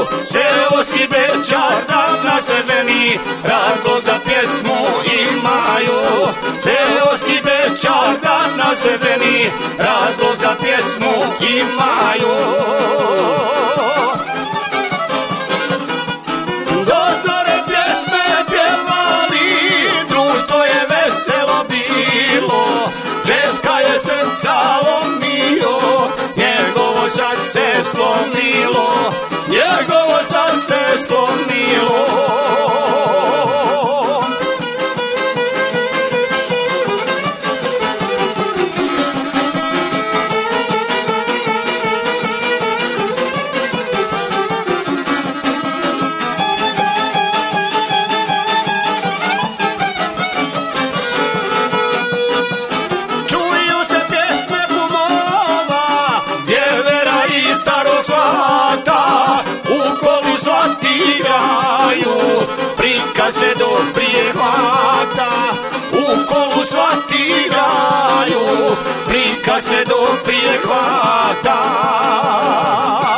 seoski bećar da se ženi, razlog za pjesmu imaju. Seoski bećar da se ženi, razlog za pjesmu imaju. Do zore pjesme pjevali, društvo je veselo bilo, ženska je srca lomio, njegovo sad se slomilo, njegovo sad se slomilo. Čuju se pjesme kumova, djevera i starog svata, u kolu svati igraju, prika se do prijehvata. U kolu svati igraju, prika se do prijehvata.